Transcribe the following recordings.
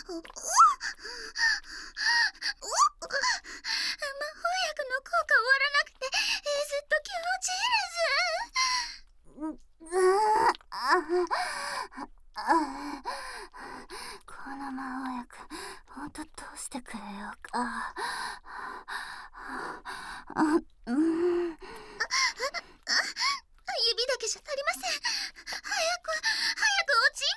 薬の効果終わらなくて、ずっと気持ちいいです。 この魔法薬、ほんと通してくれようか。 指だけじゃ足りません。早くおち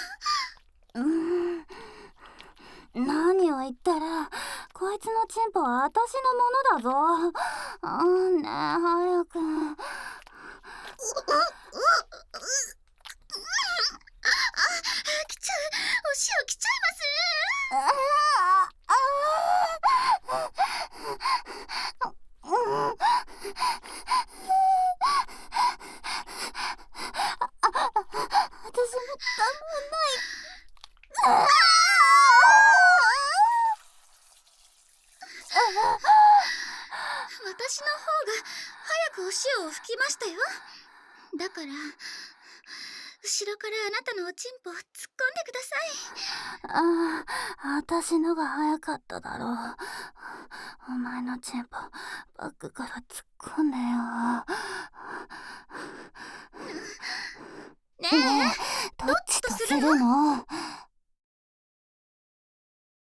んぽを。 何を言ってる。こいつのチンポは私のものだぞ。ねえ、早く。 来ちゃう。お塩来ちゃいます。 私もたまんない。 私の方が早くお塩を吹きましたよ。だから後ろからあなたのおちんぽを突っ込んでください。 私のが早かっただろう。お前のチンポバッグから突っ込んでよ。 ねえ、